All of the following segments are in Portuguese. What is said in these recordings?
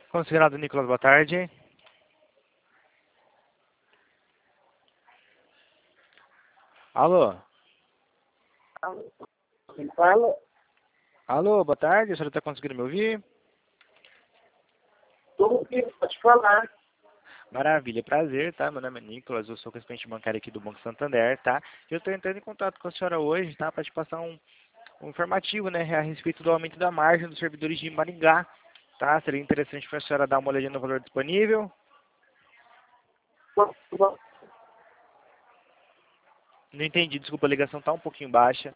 Considerado Nicolas, boa tarde. Alô? Quem fala? Alô, boa tarde. A senhora está conseguindo me ouvir? Estou ouvindo, pode falar. Maravilha, prazer, tá? Meu nome é Nicolas, eu sou correspondente bancário aqui do Banco Santander, tá? Eu estou entrando em contato com a senhora hoje, tá? Para te passar um informativo, né? A respeito do aumento da margem dos servidores de Maringá, tá? Seria interessante para a senhora dar uma olhadinha no valor disponível. Não entendi, desculpa, a ligação tá um pouquinho baixa.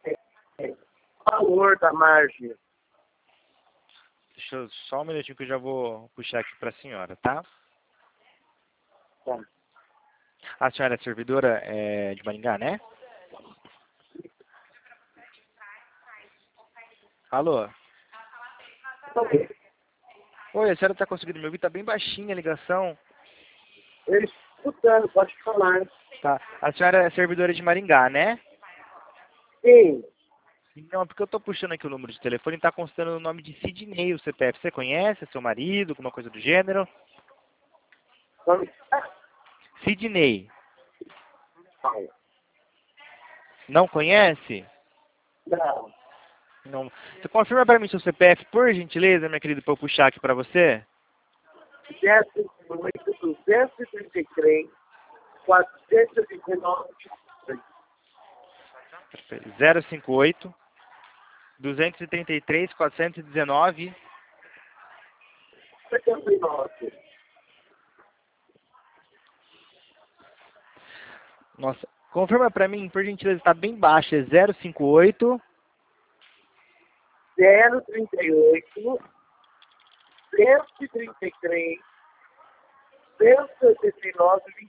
Valor da margem. Deixa eu só um minutinho que eu já vou puxar aqui para a senhora, tá? Tá. A senhora é servidora de Maringá, né? Alô? Oi, a senhora está conseguindo me ouvir? Tá bem baixinha a ligação. Eu estou escutando, pode falar. Tá. A senhora é servidora de Maringá, né? Sim. Não, porque eu tô puxando aqui o número de telefone e tá constando o nome de Sidney, o CPF. Você conhece? É seu marido? Alguma coisa do gênero? Vamos Sidney. falar. Não conhece? Não. Não. Você confirma para mim seu CPF, por gentileza, minha querida, para eu puxar aqui para você? 233, 419. 058 233 419. 79. Nossa, confirma para mim, por gentileza, está bem baixo. É 058 038, 133, 189,